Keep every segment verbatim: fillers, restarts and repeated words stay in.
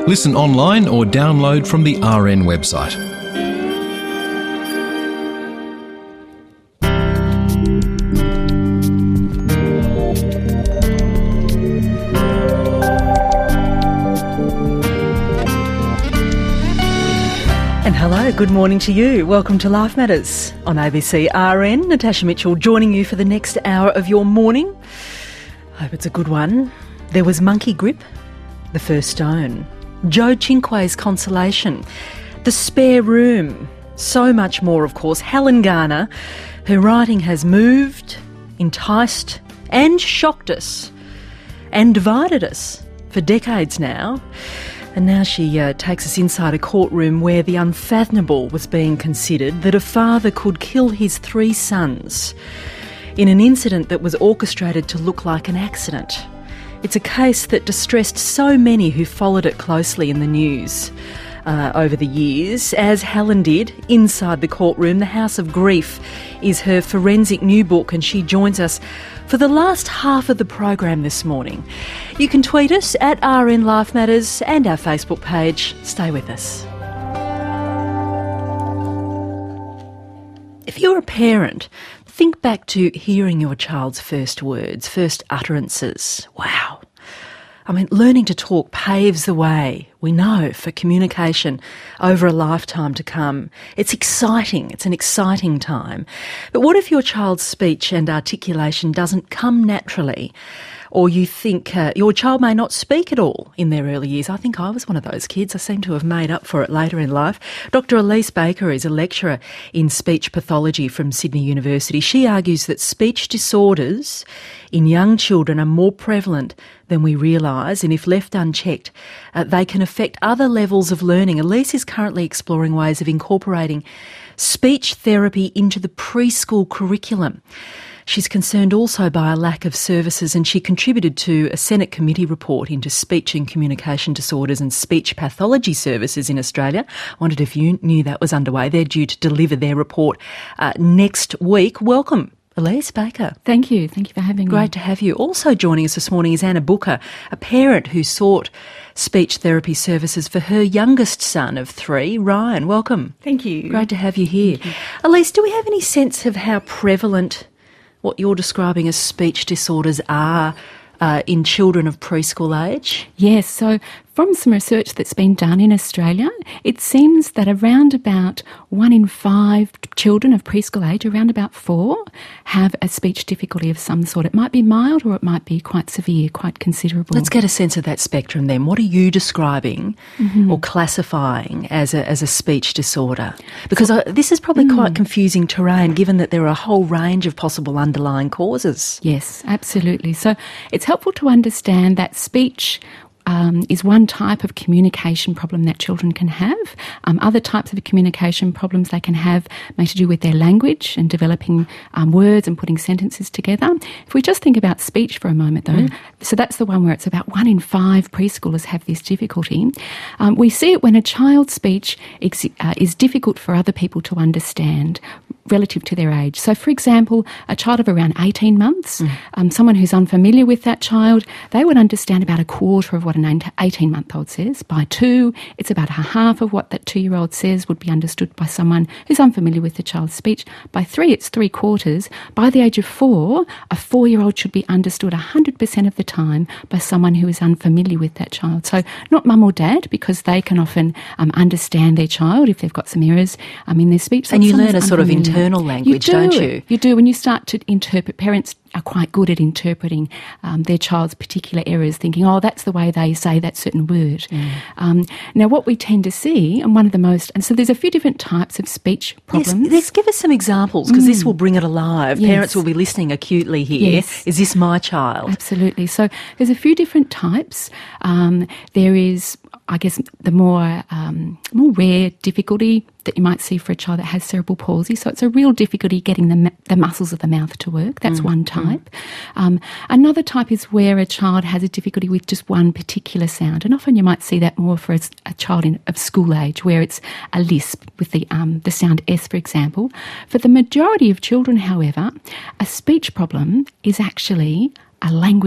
Listen online or download from the R N website. And hello, good morning to you. Welcome to Life Matters on A B C R N. Natasha Mitchell joining you for the next hour of your morning. Hope it's a good one. There was Monkey Grip, The First Stone, Joe Cinque's Consolation, The Spare Room, so much more, of course. Helen Garner, her writing has moved, enticed and shocked us and divided us for decades now. And now she uh, takes us inside a courtroom where the unfathomable was being considered, that a father could kill his three sons in an incident that was orchestrated to look like an accident. It's a case that distressed so many who followed it closely in the news uh, over the years, as Helen did inside the courtroom. The House of Grief is her forensic new book, and she joins us for the last half of the program this morning. You can tweet us at R N Life Matters and our Facebook page. Stay with us. If you're a parent, think back to hearing your child's first words, first utterances. Wow. I mean, learning to talk paves the way, we know, for communication over a lifetime to come. It's exciting. It's an exciting time. But what if your child's speech and articulation doesn't come naturally? Or you think uh, your child may not speak at all in their early years. I think I was one of those kids. I seem to have made up for it later in life. Doctor Elise Baker is a lecturer in speech pathology from Sydney University. She argues that speech disorders in young children are more prevalent than we realise, and if left unchecked, uh, they can affect other levels of learning. Elise is currently exploring ways of incorporating speech therapy into the preschool curriculum. She's concerned also by a lack of services, and she contributed to a Senate committee report into speech and communication disorders and speech pathology services in Australia. I wondered if you knew that was underway. They're due to deliver their report uh, next week. Welcome, Elise Baker. Thank you. Thank you for having me. Great to have you. Also joining us this morning is Anna Booker, a parent who sought speech therapy services for her youngest son of three, Ryan. Welcome. Thank you. Great to have you here. You. Elise, do we have any sense of how prevalent what you're describing as speech disorders are uh, in children of preschool age? Yes, so from some research that's been done in Australia, it seems that around about one in five children of preschool age, around about four, have a speech difficulty of some sort. It might be mild or it might be quite severe, quite considerable. Let's get a sense of that spectrum then. What are you describing mm-hmm. or classifying as a, as a speech disorder? Because so, I, this is probably mm. quite confusing terrain, given that there are a whole range of possible underlying causes. Yes, absolutely. So it's helpful to understand that speech Um, is one type of communication problem that children can have. Um, other types of communication problems they can have may to do with their language and developing um, words and putting sentences together. If we just think about speech for a moment though, mm. so that's the one where it's about one in five preschoolers have this difficulty. Um, we see it when a child's speech ex- uh, is difficult for other people to understand relative to their age. So, for example, a child of around eighteen months, mm. um, someone who's unfamiliar with that child, they would understand about a quarter of what an eighteen-month-old says. By two, it's about a half of what that two-year-old says would be understood by someone who's unfamiliar with the child's speech. By three, it's three quarters. By the age of four, a four-year-old should be understood one hundred percent of the time by someone who is unfamiliar with that child. So not mum or dad, because they can often um, understand their child if they've got some errors um, in their speech. So and you learn a sort of internal language, you do. don't you? You do. When you start to interpret, parents are quite good at interpreting um, their child's particular errors, thinking, oh, that's the way they say that certain word. Mm. Um, now, what we tend to see, and one of the most, and so there's a few different types of speech problems. Yes, let's give us some examples, because mm. this will bring it alive. Yes. Parents will be listening acutely here. Yes. Is this my child? Absolutely. So there's a few different types. Um, there is, I guess, the more um, more rare difficulty that you might see for a child that has cerebral palsy. So it's a real difficulty getting the, the muscles of the mouth to work. That's mm. one type. Mm. Um, another type is where a child has a difficulty with just one particular sound. And often you might see that more for a, a child in, of school age, where it's a lisp with the, um, the sound S, for example. For the majority of children, however, a speech problem is actually a language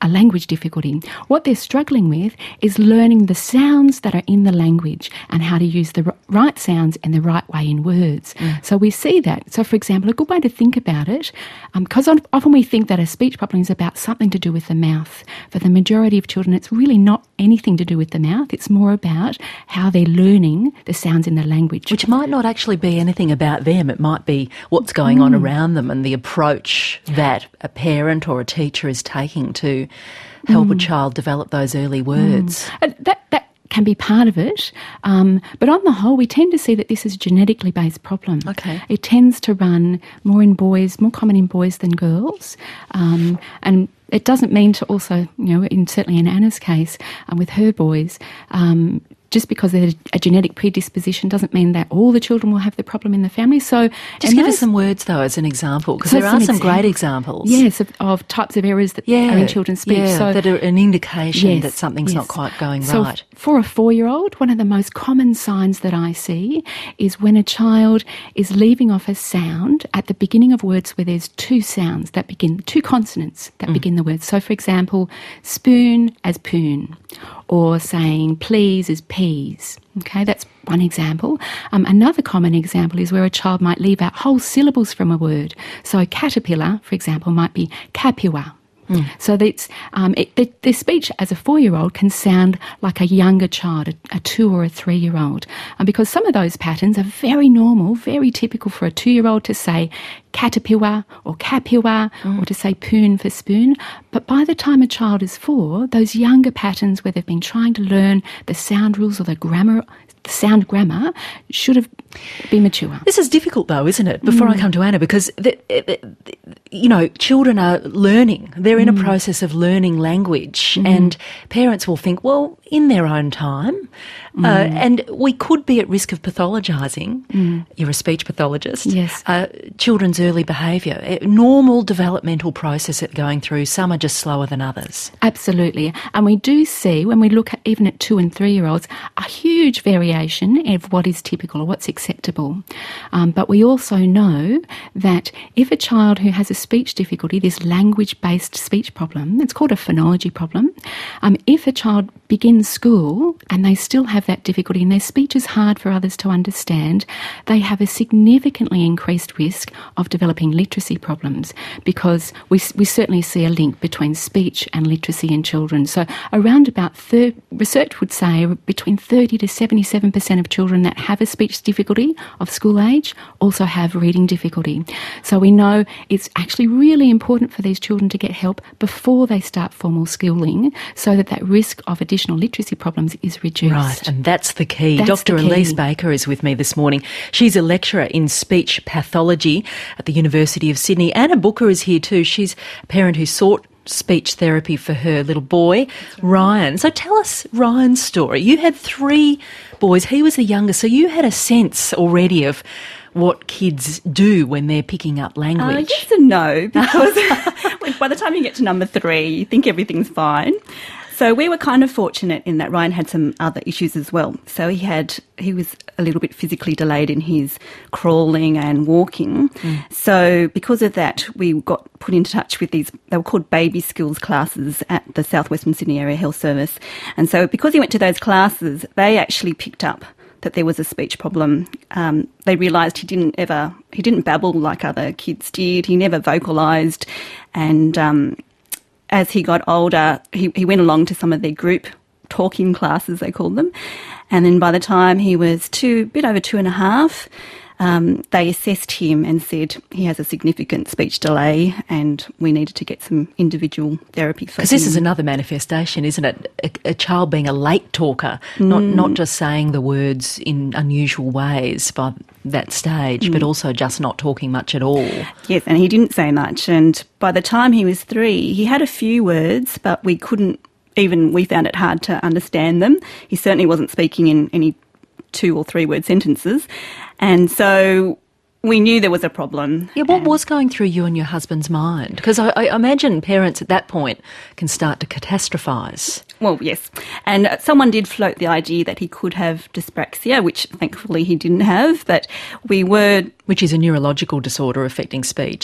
a language difficulty. What they're struggling with is learning the sounds that are in the language and how to use the r- right sounds in the right way in words. Mm. So we see that. So, for example, a good way to think about it, because um, often we think that a speech problem is about something to do with the mouth. For the majority of children, it's really not anything to do with the mouth. It's more about how they're learning the sounds in the language. Which might not actually be anything about them. It might be what's going mm. on around them and the approach that a parent or a teacher is taking to help mm. a child develop those early words. Mm. That, that can be part of it, um, but on the whole we tend to see that this is a genetically based problem. Okay. It tends to run more in boys, more common in boys than girls, um, and it doesn't mean to also, you know, in certainly in Anna's case, um, with her boys, um, just because there's a genetic predisposition doesn't mean that all the children will have the problem in the family. So, just give those, us some words though as an example, because so there are some, some great examples. Yes, of, of types of errors that yeah, are in children's speech. Yeah, so, that are an indication yes, that something's yes. not quite going so right. F- for a four-year-old, one of the most common signs that I see is when a child is leaving off a sound at the beginning of words where there's two sounds that begin, two consonants that mm. begin the word. So, for example, spoon as poon, or saying please as peas. Okay, that's one example. Um, another common example is where a child might leave out whole syllables from a word. So caterpillar, for example, might be capua. Mm. So that's, um, it, the, the speech as a four-year-old can sound like a younger child, a, a two or a three-year-old. And because some of those patterns are very normal, very typical for a two-year-old to say caterpillar or capua mm. or to say poon for spoon. But by the time a child is four, those younger patterns where they've been trying to learn the sound rules or the grammar, the sound grammar should have been mature. This is difficult though, isn't it? Before mm. I come to Anna, because, the, the, the, you know, children are learning. They're in mm. a process of learning language mm. and parents will think, well, in their own time, mm. uh, and we could be at risk of pathologising. Mm. You're a speech pathologist. Yes. Uh, children's early behaviour, a normal developmental process that going through. Some are just slower than others. Absolutely. And we do see, when we look at even at two and three-year-olds, a huge variation of what is typical or what's acceptable. Um, but we also know that if a child who has a speech difficulty, this language-based speech problem, it's called a phonology problem, um, if a child begins school and they still have that difficulty and their speech is hard for others to understand, they have a significantly increased risk of developing literacy problems, because we, we certainly see a link between speech and literacy in children. So around about, thir- research would say between thirty to seventy-seven percent of children that have a speech difficulty of school age also have reading difficulty. So we know it's actually really important for these children to get help before they start formal schooling, so that that risk of additional literacy problems is reduced. Right, and that's the key. That's Doctor the key. Elise Baker is with me this morning. She's a lecturer in speech pathology at the University of Sydney. Anna Booker is here too. She's a parent who sought speech therapy for her little boy, right. Ryan. So tell us Ryan's story. You had three boys. He was the youngest, so you had a sense already of what kids do when they're picking up language. Uh, yes and no, because by the time you get to number three, you think everything's fine. So we were kind of fortunate in that Ryan had some other issues as well. So he had he was a little bit physically delayed in his crawling and walking. Mm. So because of that, we got put into touch with these, they were called baby skills classes at the South Western Sydney Area Health Service. And so because he went to those classes, they actually picked up that there was a speech problem. Um, they realised he didn't ever, he didn't babble like other kids did. He never vocalised. And um, as he got older, he, he went along to some of their group talking classes, they called them. And then by the time he was two, a bit over two and a half, um, they assessed him and said he has a significant speech delay and we needed to get some individual therapy for him. Because this is another manifestation, isn't it? A, a child being a late talker, mm. not not just saying the words in unusual ways by that stage, mm. but also just not talking much at all. Yes, and he didn't say much. And by the time he was three, he had a few words, but we couldn't even, we found it hard to understand them. He certainly wasn't speaking in any two or three word sentences. And so we knew there was a problem. Yeah, what was going through you and your husband's mind? Because I, I imagine parents at that point can start to catastrophise. Well, yes. And someone did float the idea that he could have dyspraxia, which thankfully he didn't have, but we were... Which is a neurological disorder affecting speech.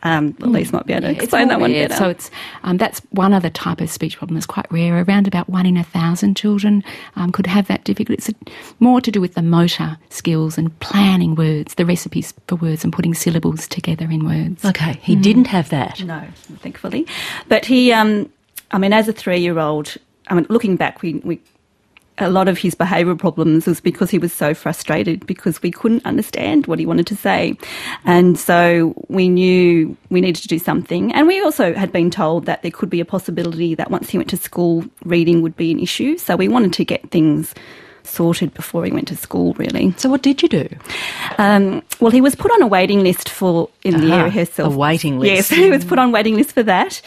Um, Elise might be able to Yeah, explain that one rare. better. So it's um, that's one other type of speech problem that's quite rare. Around about one in a thousand children um, could have that difficulty. It's more to do with the motor skills and planning words, the recipes for words and putting syllables together in words. Okay, he mm. didn't have that. No, thankfully. But he, um, I mean, as a three-year-old, I mean, looking back, we, we a lot of his behavioural problems was because he was so frustrated because we couldn't understand what he wanted to say. And so we knew we needed to do something. And we also had been told that there could be a possibility that once he went to school, reading would be an issue. So we wanted to get things sorted before he went to school, really. So what did you do? Um, well, he was put on a waiting list for in the Aha, area herself. A waiting list. Yes, he was put on a waiting list for that.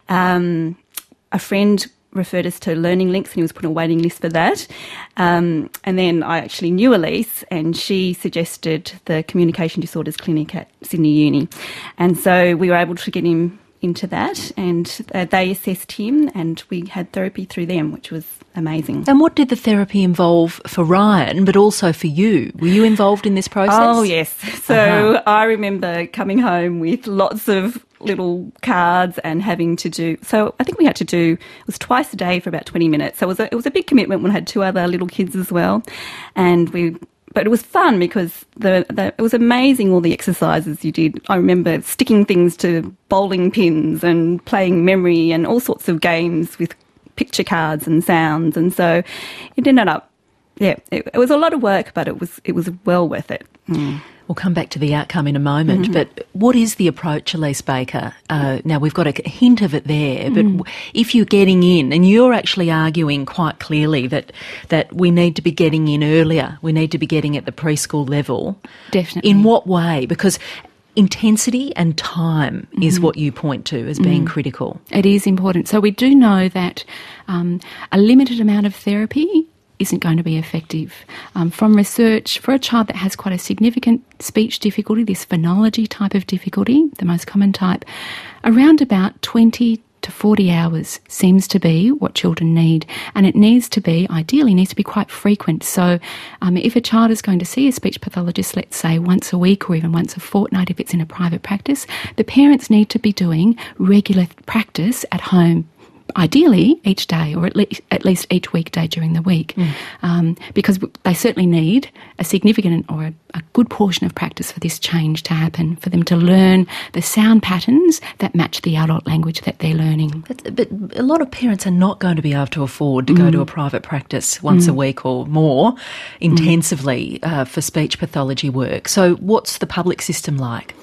Um, a friend referred us to Learning Links and he was put on a waiting list for that. Um, and then I actually knew Elise and she suggested the Communication Disorders Clinic at Sydney Uni. And so we were able to get him into that and uh, they assessed him and we had therapy through them, which was amazing. And what did the therapy involve for Ryan, but also for you? Were you involved in this process? Oh, yes. So uh-huh. I remember coming home with lots of little cards and having to do, so I think we had to do, it was twice a day for about twenty minutes. So it was a, it was a big commitment when I had two other little kids as well. And we, but it was fun because the, the it was amazing all the exercises you did. I remember sticking things to bowling pins and playing memory and all sorts of games with picture cards and sounds. And so it ended up, yeah, it, it was a lot of work, but it was it was well worth it. Mm. We'll come back to the outcome in a moment, mm-hmm. but what is the approach, Elise Baker? Uh, now, we've got a hint of it there, but mm. if you're getting in, and you're actually arguing quite clearly that that we need to be getting in earlier, we need to be getting at the preschool level. Definitely. In what way? Because intensity and time mm-hmm. is what you point to as being mm. critical. It is important. So we do know that um, a limited amount of therapy isn't going to be effective. Um, from research, for a child that has quite a significant speech difficulty, this phonology type of difficulty, the most common type, around about twenty to forty hours seems to be what children need. And it needs to be, ideally, needs to be quite frequent. So um, if a child is going to see a speech pathologist, let's say once a week or even once a fortnight if it's in a private practice, the parents need to be doing regular practice at home, ideally each day or at least, at least each weekday during the week, mm. um, because they certainly need a significant or a, a good portion of practice for this change to happen, for them to learn the sound patterns that match the adult language that they're learning. But, but a lot of parents are not going to be able to afford to mm. go to a private practice once mm. a week or more intensively mm. uh, for speech pathology work. So what's the public system like?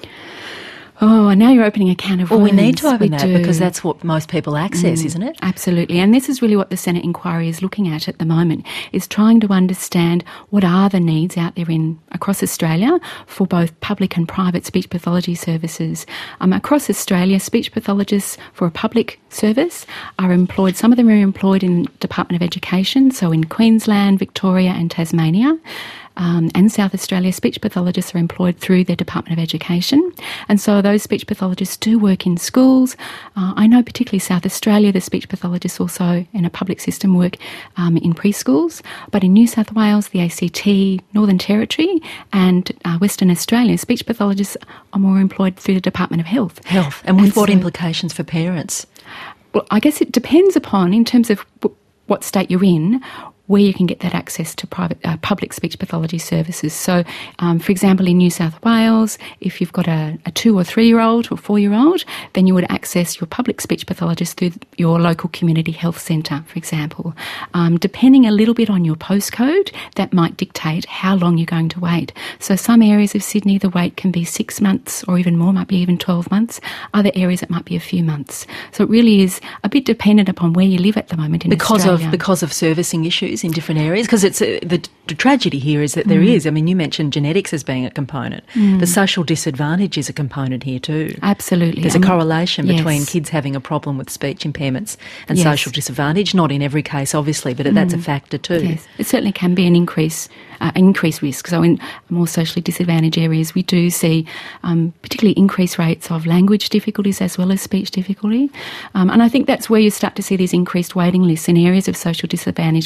Oh, now you're opening a can of worms. Well, we need to open we that do. because that's what most people access, mm, isn't it? Absolutely. And this is really what the Senate inquiry is looking at at the moment, is trying to understand what are the needs out there in across Australia for both public and private speech pathology services. Um, across Australia, speech pathologists for a public service are employed, some of them are employed in Department of Education, so in Queensland, Victoria and Tasmania. Um, and South Australia, speech pathologists are employed through their Department of Education. And so those speech pathologists do work in schools. Uh, I know particularly South Australia, the speech pathologists also in a public system work um, in preschools. But in New South Wales, the A C T, Northern Territory and uh, Western Australia, speech pathologists are more employed through the Department of Health. Health. And with and what so, implications for parents? Well, I guess it depends upon, in terms of w- what state you're in, where you can get that access to private, uh, public speech pathology services. So, um, for example, in New South Wales, if you've got a, a two or three-year-old or four-year-old, then you would access your public speech pathologist through your local community health centre, for example. Um, depending a little bit on your postcode, that might dictate how long you're going to wait. So some areas of Sydney, the wait can be six months or even more, might be even twelve months. Other areas, it might be a few months. So it really is a bit dependent upon where you live at the moment in because Australia. Of, because of servicing issues in different areas? Because it's uh, the, the tragedy here is that there mm. is. I mean, you mentioned genetics as being a component. Mm. The social disadvantage is a component here too. Absolutely. There's um, a correlation yes. between kids having a problem with speech impairments and yes. social disadvantage. Not in every case, obviously, but mm. that's a factor too. Yes, it certainly can be an increase, uh, an increased risk. So in more socially disadvantaged areas, we do see um, particularly increased rates of language difficulties as well as speech difficulty. Um, and I think that's where you start to see these increased waiting lists in areas of social disadvantage where there are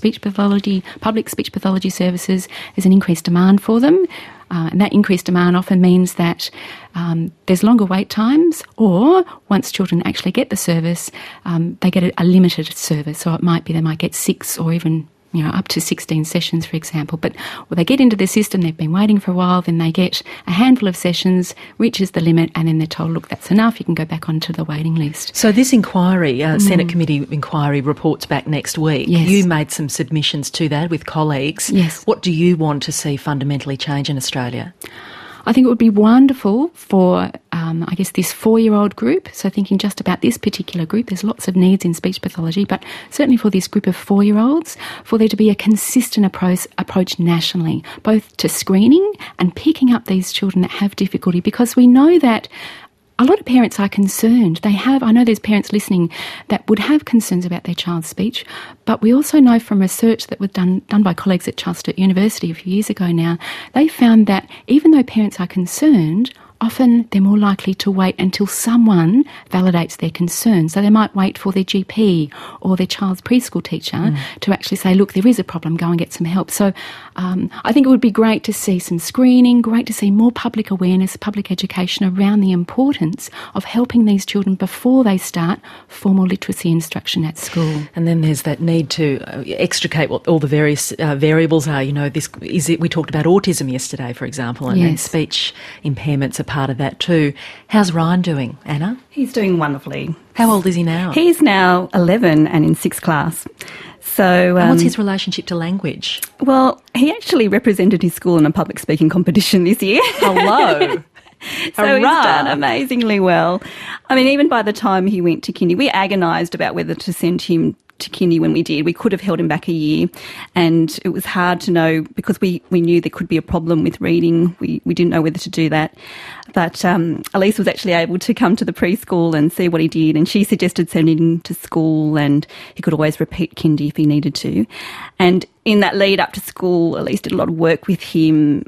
speech pathology, public speech pathology services, there's an increased demand for them. Uh, and that increased demand often means that um, there's longer wait times, or once children actually get the service, um, they get a, a limited service. So it might be they might get six or even you know, up to sixteen sessions, for example. But when they get into the system, they've been waiting for a while, then they get a handful of sessions, reaches the limit, and then they're told, look, that's enough, you can go back onto the waiting list. So this inquiry, uh, mm. Senate Committee inquiry, reports back next week. Yes. You made some submissions to that with colleagues. Yes. What do you want to see fundamentally change in Australia? I think it would be wonderful for, um, I guess, this four-year-old group, so thinking just about this particular group, there's lots of needs in speech pathology, but certainly for this group of four-year-olds, for there to be a consistent approach, approach nationally, both to screening and picking up these children that have difficulty, because we know that a lot of parents are concerned. They have, I know there's parents listening that would have concerns about their child's speech, but we also know from research that was done, done by colleagues at Charles Sturt University a few years ago now, they found that even though parents are concerned, often they're more likely to wait until someone validates their concerns. So they might wait for their G P or their child's preschool teacher mm. to actually say, look, there is a problem, go and get some help. So um, I think it would be great to see some screening, great to see more public awareness, public education around the importance of helping these children before they start formal literacy instruction at school. And then there's that need to uh, extricate what all the various uh, variables are. You know, this is it. We talked about autism yesterday, for example, and, yes. and speech impairments are part of that too. How's Ryan doing, Anna? He's doing wonderfully. How old is he now? He's now eleven and in sixth class. So, um, and what's his relationship to language? Well, he actually represented his school in a public speaking competition this year. Hello. So Hurrah. He's done amazingly well. I mean, even by the time he went to kindy, we agonised about whether to send him to kindy when we did. We could have held him back a year, and it was hard to know because we, we knew there could be a problem with reading. We we didn't know whether to do that. But um, Elise was actually able to come to the preschool and see what he did, and she suggested sending him to school, and he could always repeat kindy if he needed to. And in that lead up to school, Elise did a lot of work with him,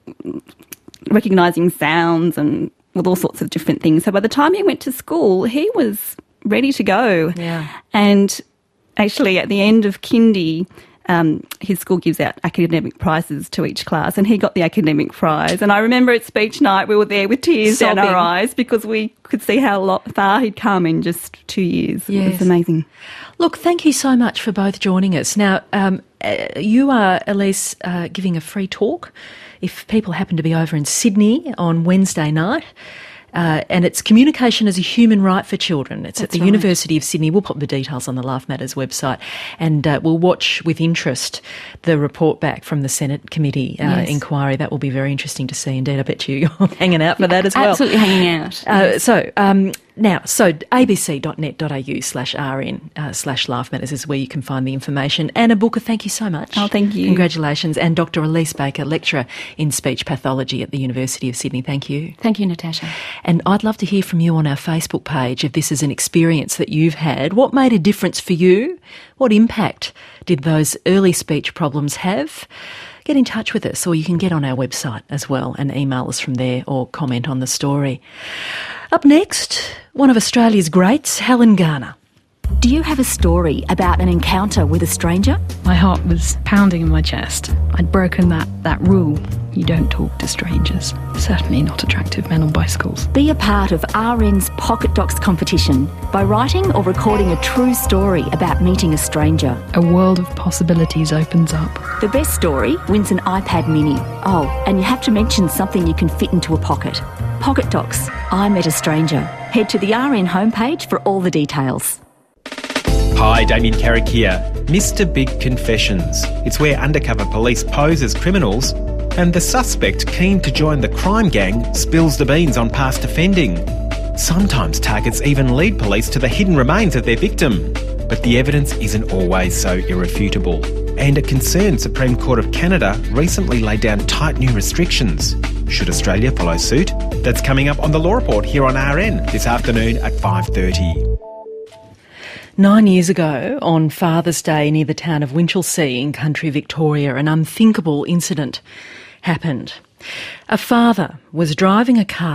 recognising sounds and with all sorts of different things. So by the time he went to school, he was ready to go. Yeah. And actually, at the end of kindy, um, his school gives out academic prizes to each class, and he got the academic prize. And I remember at speech night, we were there with tears Sobbing. down our eyes because we could see how lot, far he'd come in just two years. Yes. It was amazing. Look, thank you so much for both joining us. Now, um, uh, you are, Elise, uh, giving a free talk if people happen to be over in Sydney on Wednesday night. Uh, and it's Communication as a Human Right for Children. It's That's at the right. University of Sydney. We'll put the details on the Laugh Matters website, and uh, we'll watch with interest the report back from the Senate Committee uh, Yes. inquiry. That will be very interesting to see indeed. I bet you you're hanging out for that as well. Absolutely hanging out. Uh, so um, now, so abc.net.au slash rn uh, slash laugh matters is where you can find the information. Anna Booker, thank you so much. Oh, thank you. Congratulations. And Doctor Elise Baker, lecturer in speech pathology at the University of Sydney. Thank you. Thank you, Natasha. And I'd love to hear from you on our Facebook page if this is an experience that you've had. What made a difference for you? What impact did those early speech problems have? Get in touch with us, or you can get on our website as well and email us from there or comment on the story. Up next, one of Australia's greats, Helen Garner. Do you have a story about an encounter with a stranger? My heart was pounding in my chest. I'd broken that, that rule. You don't talk to strangers. Certainly not attractive men on bicycles. Be a part of R N's Pocket Docs competition by writing or recording a true story about meeting a stranger. A world of possibilities opens up. The best story wins an iPad mini. Oh, and you have to mention something you can fit into a pocket. Pocket Docs, I Met a Stranger. Head to the R N homepage for all the details. Hi, Damien Carrick here. Mister Big Confessions. It's where undercover police pose as criminals and the suspect keen to join the crime gang spills the beans on past offending. Sometimes targets even lead police to the hidden remains of their victim. But the evidence isn't always so irrefutable. And a concerned Supreme Court of Canada recently laid down tight new restrictions. Should Australia follow suit? That's coming up on The Law Report here on R N this afternoon at five thirty. Nine years ago, on Father's Day near the town of Winchelsea in country Victoria, an unthinkable incident happened. A father was driving a car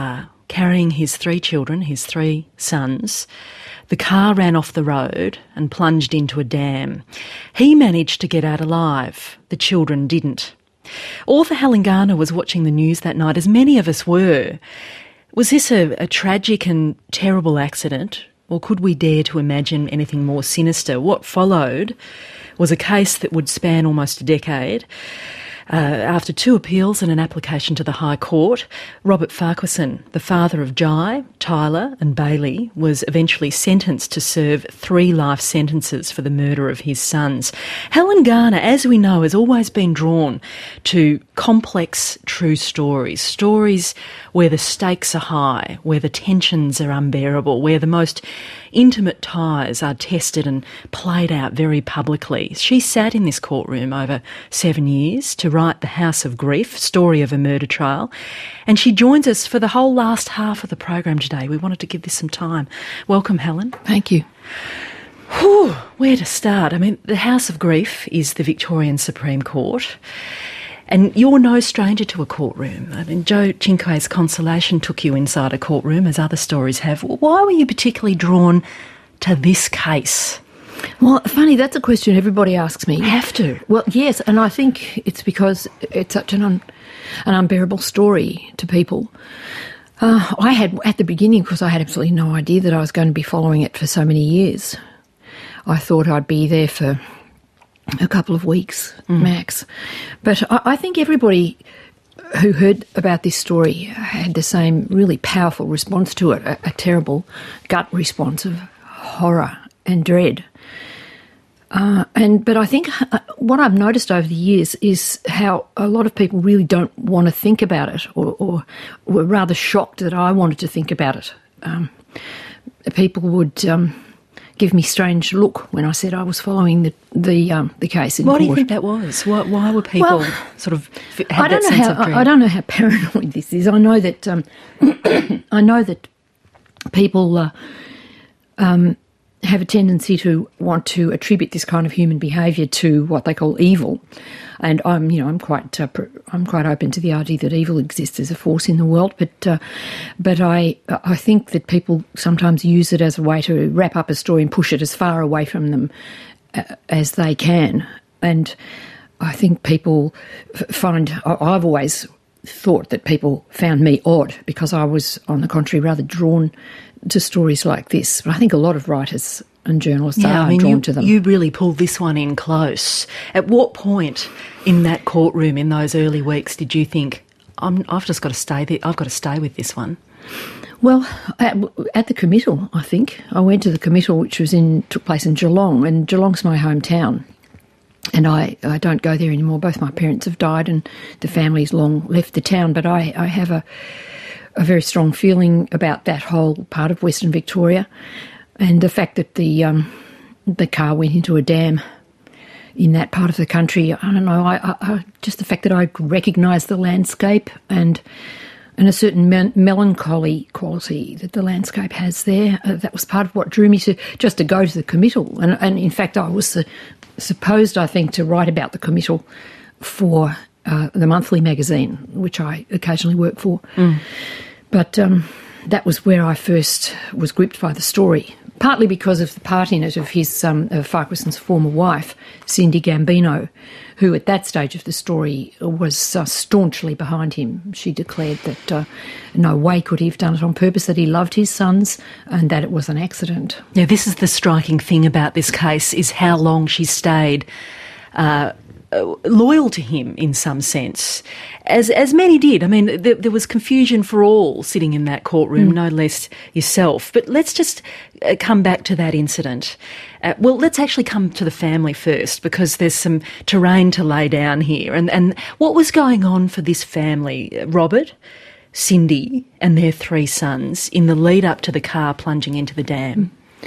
carrying his three children, his three sons. The car ran off the road and plunged into a dam. He managed to get out alive. The children didn't. Author Helen Garner was watching the news that night, as many of us were. Was this a, a tragic and terrible accident, or could we dare to imagine anything more sinister? What followed was a case that would span almost a decade. Uh, after two appeals and an application to the High Court, Robert Farquharson, the father of Jai, Tyler and Bailey, was eventually sentenced to serve three life sentences for the murder of his sons. Helen Garner, as we know, has always been drawn to complex true stories, stories where the stakes are high, where the tensions are unbearable, where the most intimate ties are tested and played out very publicly. She sat in this courtroom over seven years to write The House of Grief, Story of a Murder Trial, and she joins us for the whole last half of the program today. We wanted to give this some time. Welcome, Helen. Thank you. Whew, where to start? I mean, the House of Grief is the Victorian Supreme Court. And you're no stranger to a courtroom. I mean, Joe Cinque's Consolation took you inside a courtroom, as other stories have. Why were you particularly drawn to this case? Well, funny, that's a question everybody asks me. You have to. Well, yes, and I think it's because it's such an, un, an unbearable story to people. Uh, I had, at the beginning, because I had absolutely no idea that I was going to be following it for so many years, I thought I'd be there for a couple of weeks mm. max. But I, I think everybody who heard about this story had the same really powerful response to it, a, a terrible gut response of horror and dread. Uh, and but I think uh, what I've noticed over the years is how a lot of people really don't want to think about it, or, or were rather shocked that I wanted to think about it. Um, people would Um, give me strange look when I said I was following the the um, the case in court. What do you think that was? Why, why were people well, sort of had I don't that know sense how, of dread? I, I don't know how paranoid this is. I know that um, I know that people uh, um, have a tendency to want to attribute this kind of human behaviour to what they call evil, and I'm you know I'm quite uh, I'm quite open to the idea that evil exists as a force in the world, but uh, but I I think that people sometimes use it as a way to wrap up a story and push it as far away from them uh, as they can, and I think people find I've always thought that people found me odd because I was, on the contrary, rather drawn to stories like this. But I think a lot of writers and journalists yeah, are I mean, drawn you, to them. You really pulled this one in close. At what point in that courtroom in those early weeks did you think, I'm, I've just got to stay there, I've got to stay with this one? Well, at, at the committal, I think. I went to the committal, which was in took place in Geelong, and Geelong's my hometown. And I, I don't go there anymore. Both my parents have died and the family's long left the town, but I, I have a, a very strong feeling about that whole part of Western Victoria, and the fact that the um, the car went into a dam in that part of the country. I don't know, I, I, I, just the fact that I recognise the landscape and and a certain me- melancholy quality that the landscape has there, uh, that was part of what drew me to just to go to the committal. And, and in fact, I was uh, supposed, I think, to write about the committal for uh, the monthly magazine, which I occasionally work for. Mm. But um, that was where I first was gripped by the story, partly because of the part in it of his um, of Farquharson's former wife, Cindy Gambino, who at that stage of the story was uh, staunchly behind him. She declared that uh, no way could he have done it on purpose, that he loved his sons and that it was an accident. Now, this is the striking thing about this case, is how long she stayed uh, loyal to him in some sense, as as many did. I mean, there, there was confusion for all sitting in that courtroom, mm. no less yourself. But let's just uh, come back to that incident. Uh, well, let's actually come to the family first, because there's some terrain to lay down here. And, and what was going on for this family, Robert, Cindy and their three sons, in the lead up to the car plunging into the dam? Mm.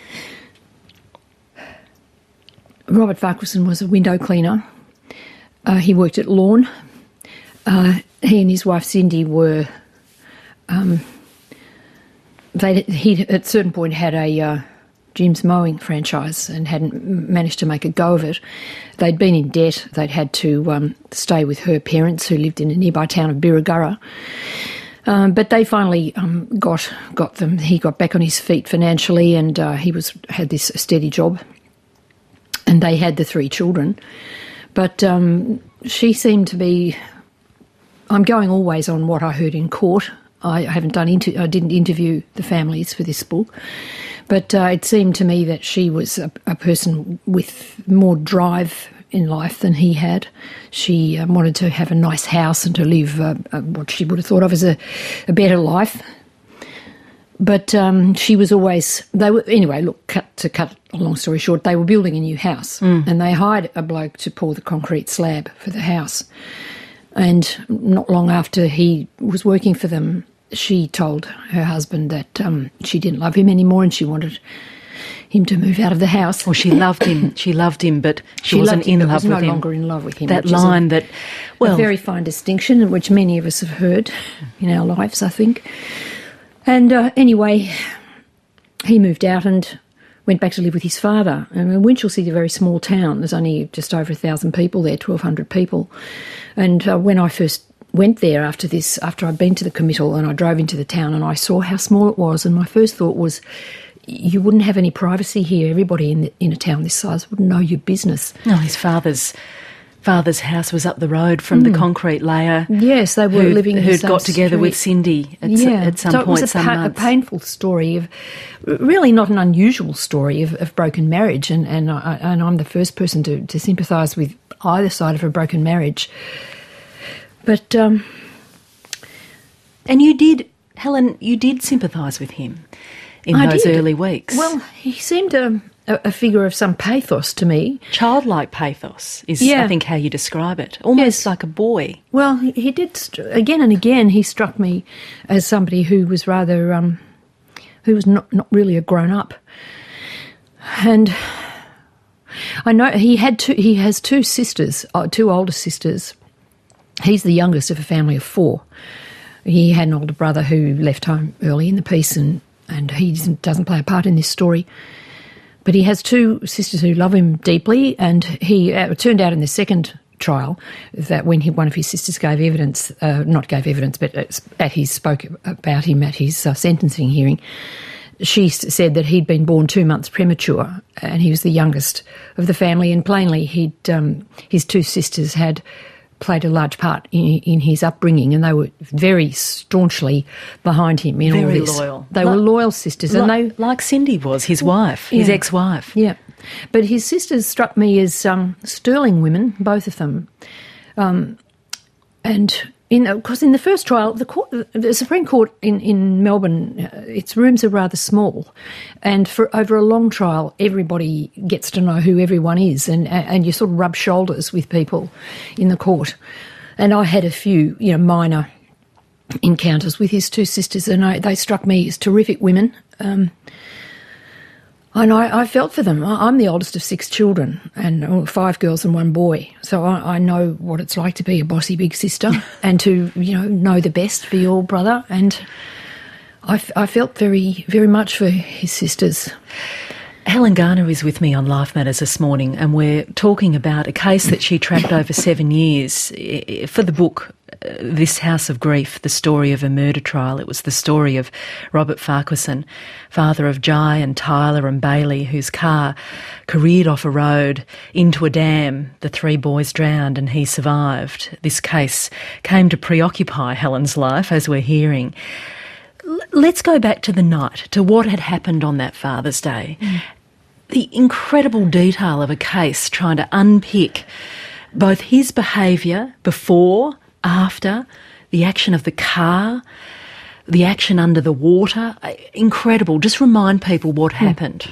Robert Farquharson was a window cleaner. Uh, he worked at Lawn. Uh, he and his wife Cindy were. Um, they he at a certain point had a uh, Jim's Mowing franchise and hadn't managed to make a go of it. They'd been in debt. They'd had to um, stay with her parents, who lived in a nearby town of Birregurra. Um, but they finally um, got got them. He got back on his feet financially, and uh, he was had this steady job. And they had the three children, but um, she seemed to be. I'm going always on what I heard in court. I haven't done. Inter- I didn't interview the families for this book, but uh, it seemed to me that she was a, a person with more drive in life than he had. She um, wanted to have a nice house and to live uh, uh, what she would have thought of as a, a better life. But um, she was always, they were, anyway, look, cut, to cut a long story short, they were building a new house mm. and they hired a bloke to pour the concrete slab for the house. And not long after he was working for them, she told her husband that um, she didn't love him anymore and she wanted him to move out of the house. Well, she loved him. She loved him, but she, she wasn't him, in love was with no him. No longer in love with him. That line a, that, well, a very fine distinction, which many of us have heard in our lives, I think. And uh, anyway, he moved out and went back to live with his father. And Winchelsea is a very small town. There's only just over a thousand people there, twelve hundred people. And uh, when I first went there after this, after I'd been to the committal and I drove into the town and I saw how small it was, and my first thought was, you wouldn't have any privacy here. Everybody in the, in a town this size wouldn't know your business. No, his father's father's house was up the road from mm. the concrete layer. Yes, they were who'd, living in the who'd same got together street. with Cindy at, yeah. at some so point, it was a, some pa- months. a painful story of, really not an unusual story of, of broken marriage, and and, I, and I'm the first person to, to sympathise with either side of a broken marriage. But um, and you did, Helen, you did sympathise with him in I those did. early weeks. Well, he seemed a, a, a figure of some pathos to me. Childlike pathos is, Yeah. I think, how you describe it. Almost Yes. like a boy. Well, he, he did, st- again and again, he struck me as somebody who was rather, um, who was not, not really a grown-up. And I know he had two, he has two sisters, uh, two older sisters. He's the youngest of a family of four. He had an older brother who left home early in the piece, and, and he doesn't, doesn't play a part in this story. But he has two sisters who love him deeply, and he uh, it turned out in the second trial that when he, one of his sisters gave evidence, uh, not gave evidence, but at his spoke about him at his uh, sentencing hearing, she said that he'd been born two months premature, and he was the youngest of the family. And plainly, he'd um, his two sisters had played a large part in, in his upbringing, and they were very staunchly behind him in Very all this. loyal. They Like- were loyal sisters, Like, and they like Cindy was, his wife, his Yeah. ex-wife. yeah. But his sisters struck me as um, sterling women, both of them. Um, and in because in the first trial, the court, the Supreme Court in in Melbourne, uh, its rooms are rather small, and for over a long trial, everybody gets to know who everyone is, and and you sort of rub shoulders with people in the court. And I had a few, you know, minor encounters with his two sisters, and I, they struck me as terrific women. Um, And I, I felt for them. I- I'm the oldest of six children, and oh, five girls and one boy. So I, I know what it's like to be a bossy big sister and to, you know, know the best for your brother. And I, f- I felt very, very much for his sisters. Helen Garner is with me on Life Matters this morning, and we're talking about a case that she tracked over seven years eh, for the book, uh, This House of Grief, the story of a murder trial. It was the story of Robert Farquharson, father of Jai and Tyler and Bailey, whose car careered off a road into a dam. The three boys drowned and he survived. This case came to preoccupy Helen's life, as we're hearing. L- Let's go back to the night, to what had happened on that Father's Day. Mm. The incredible detail of a case trying to unpick both his behaviour before, after, the action of the car, the action under the water. Incredible. Just remind people what mm. happened.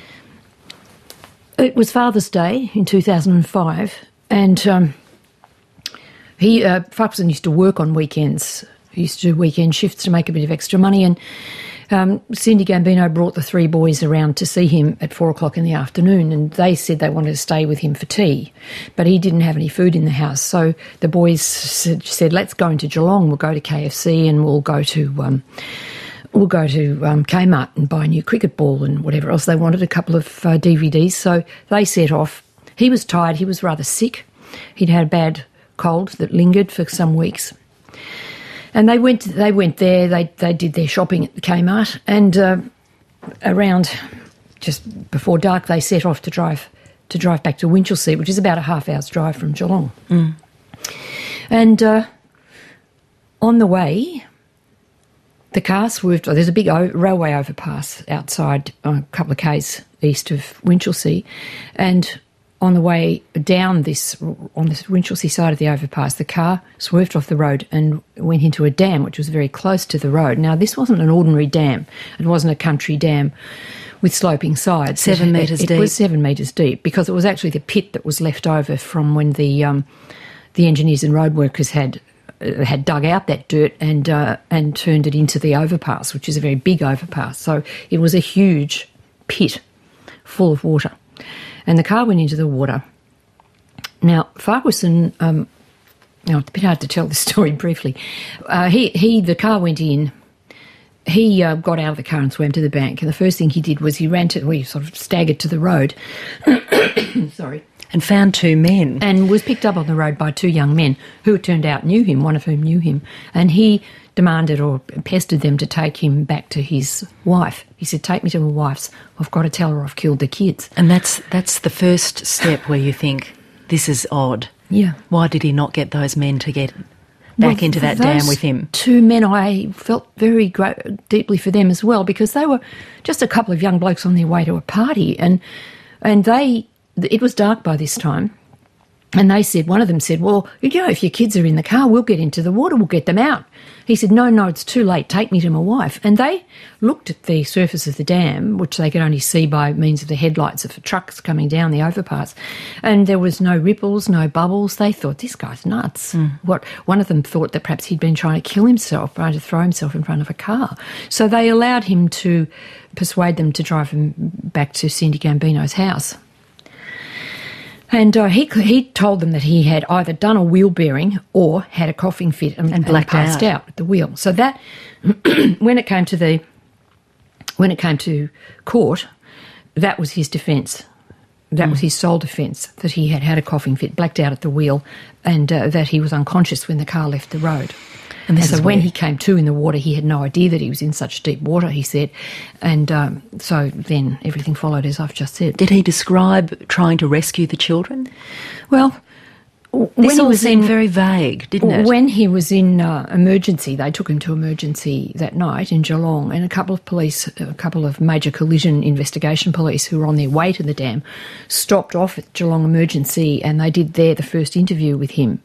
It was Father's Day in two thousand five, and um, he uh, Farquharson used to work on weekends. He used to do weekend shifts to make a bit of extra money, and um, Cindy Gambino brought the three boys around to see him at four o'clock in the afternoon, and they said they wanted to stay with him for tea, but he didn't have any food in the house. So the boys said, said let's go into Geelong, we'll go to K F C and we'll go to um, we'll go to um, Kmart and buy a new cricket ball and whatever else they wanted, a couple of uh, D V Ds. So they set off. He was tired, he was rather sick. He'd had a bad cold that lingered for some weeks. And they went they went there, they, they did their shopping at the Kmart, and uh, around just before dark they set off to drive to drive back to Winchelsea, which is about a half hour's drive from Geelong. Mm. And uh, on the way, the car swerved. There's a big o- railway overpass outside, uh, a couple of k's east of Winchelsea, and on the way down this, on the Winchelsea side of the overpass, the car swerved off the road and went into a dam, which was very close to the road. Now, this wasn't an ordinary dam. It wasn't a country dam with sloping sides. Seven it, metres it, deep. It was seven metres deep, because it was actually the pit that was left over from when the um, the engineers and road workers had uh, had dug out that dirt and uh, and turned it into the overpass, which is a very big overpass. So it was a huge pit full of water. And the car went into the water. Now, Farquharson, um, now it's a bit hard to tell this story briefly. Uh, he, he, the car went in. He uh, got out of the car and swam to the bank. And the first thing he did was he ran to, well, he sort of staggered to the road. Sorry. And found two men. And was picked up on the road by two young men who it turned out knew him, one of whom knew him. And he demanded or pestered them to take him back to his wife. He said, take me to my wife's. I've got to tell her I've killed the kids. And that's that's the first step where you think, this is odd. Yeah. Why did he not get those men to get back Well, into that those dam with him? Two men, I felt very great, deeply for them as well, because they were just a couple of young blokes on their way to a party, and and they, it was dark by this time, and they said, one of them said, well, you know, if your kids are in the car, we'll get into the water, we'll get them out. He said, no, no, it's too late, take me to my wife. And they looked at the surface of the dam, which they could only see by means of the headlights of the trucks coming down the overpass, and there was no ripples, no bubbles. They thought, this guy's nuts. Mm. What? One of them thought that perhaps he'd been trying to kill himself, trying to throw himself in front of a car. So they allowed him to persuade them to drive him back to Cindy Gambino's house. And uh, he he told them that he had either done a wheel bearing or had a coughing fit and, and blacked and passed out. out at the wheel. So that when it came to the when it came to court, that was his defence. That mm. was his sole defence, that he had had a coughing fit, blacked out at the wheel, and uh, that he was unconscious when the car left the road. And, this and so is when where... he came to in the water, he had no idea that he was in such deep water, he said. And um, so then everything followed as I've just said. Did he describe trying to rescue the children? Well, this when all he was seemed in, very vague, didn't it? When he was in uh, emergency, they took him to emergency that night in Geelong, and a couple of police, a couple of major collision investigation police who were on their way to the dam stopped off at Geelong emergency, and they did there the first interview with him.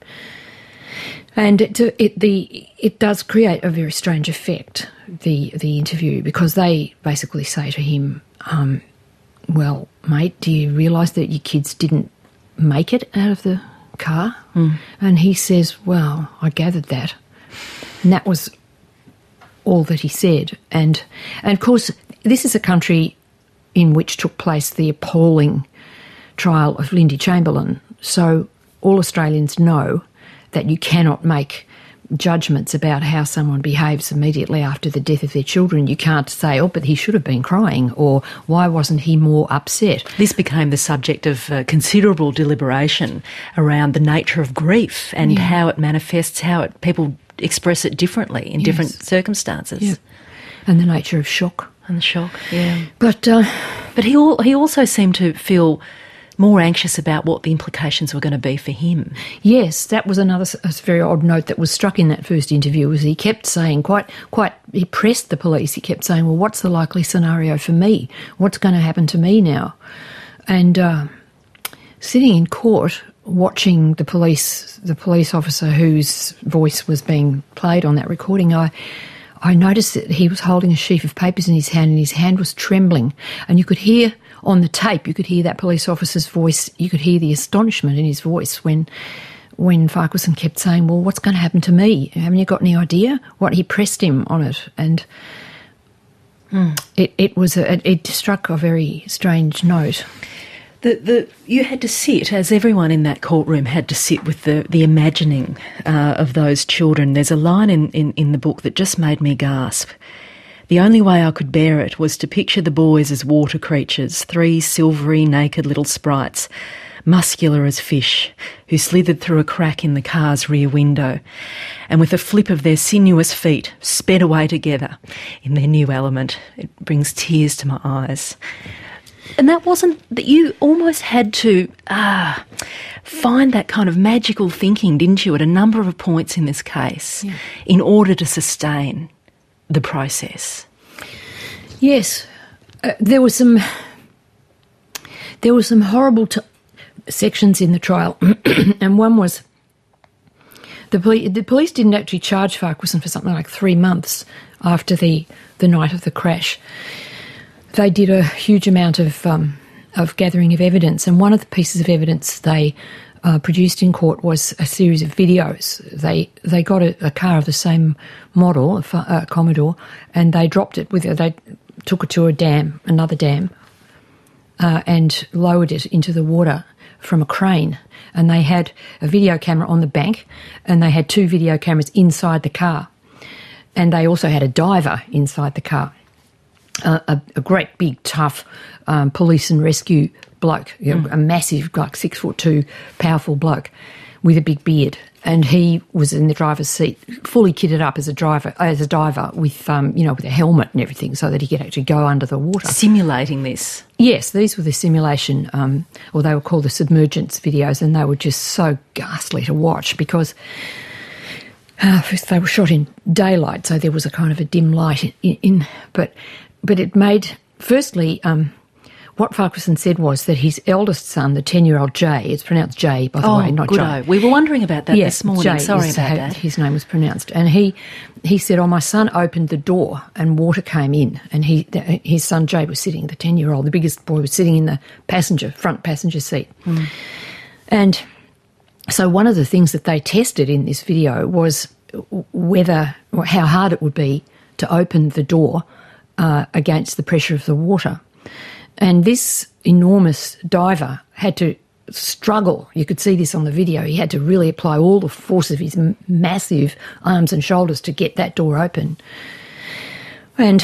And it, it, the, it does create a very strange effect, the the interview, because they basically say to him, um, well, mate, do you realise that your kids didn't make it out of the car? Mm. And he says, well, I gathered that. And that was all that he said. And, and of course, this is a country in which took place the appalling trial of Lindy Chamberlain. So all Australians know that you cannot make judgments about how someone behaves immediately after the death of their children. You can't say, oh, but he should have been crying, or why wasn't he more upset? This became the subject of uh, considerable deliberation around the nature of grief and yeah. how it manifests, how it, people express it differently in yes. different circumstances. Yeah. And the nature of shock. And the shock, yeah. But, uh, but he, al- he also seemed to feel more anxious about what the implications were going to be for him. Yes, that was another a very odd note that was struck in that first interview, was he kept saying, quite, quite, he pressed the police, he kept saying, well, what's the likely scenario for me? What's going to happen to me now? And uh, sitting in court, watching the police, the police officer whose voice was being played on that recording, I I noticed that he was holding a sheaf of papers in his hand, and his hand was trembling, and you could hear on the tape, you could hear that police officer's voice, you could hear the astonishment in his voice when when Farquharson kept saying, well, what's going to happen to me? Haven't you got any idea? What he pressed him on it, and mm. it, it was a, it struck a very strange note. The, the, you had to sit, as everyone in that courtroom had to sit with the, the imagining uh, of those children. There's a line in, in, in the book that just made me gasp. The only way I could bear it was to picture the boys as water creatures, three silvery, naked little sprites. muscular as fish, who slithered through a crack in the car's rear window, and with a flip of their sinuous feet sped away together in their new element. It brings tears to my eyes. And that wasn't, that you almost had to ah, find that kind of magical thinking, didn't you, at a number of points in this case, yeah, in order to sustain the process? Yes. Uh, there was some there were some horrible t- sections in the trial, and one was the, poli- the police didn't actually charge Farquharson for something like three months after the, the night of the crash. They did a huge amount of um, of gathering of evidence, and one of the pieces of evidence they uh, produced in court was a series of videos. They they got a, a car of the same model, a, a Commodore, and they dropped it with they took it to a dam, another dam, uh, and lowered it into the water from a crane. And they had a video camera on the bank, and they had two video cameras inside the car, and they also had a diver inside the car. Uh, a, a great big tough um, police and rescue bloke, you know, mm. a massive, like six foot two, powerful bloke with a big beard, and he was in the driver's seat, fully kitted up as a driver, as a diver, with um, you know, with a helmet and everything, so that he could actually go under the water, simulating this. Yes, these were the simulation, um, or they were called the submergence videos, and they were just so ghastly to watch because. Uh, they were shot in daylight, so there was a kind of a dim light in, in, in but. But it made, firstly, um, what Farquharson said was that his eldest son, the ten-year-old Jay, it's pronounced Jay, by the oh, way, not good Jay. We were wondering about that yeah, this morning. Jay Sorry is about how that. His name was pronounced. And he he said, oh, my son opened the door and water came in. And he his son Jay was sitting, the ten-year-old, the biggest boy, was sitting in the passenger, front passenger seat. Mm. And so one of the things that they tested in this video was whether, or how hard it would be to open the door Uh, against the pressure of the water. And this enormous diver had to struggle. You could see this on the video. He had to really apply all the force of his m- massive arms and shoulders to get that door open. And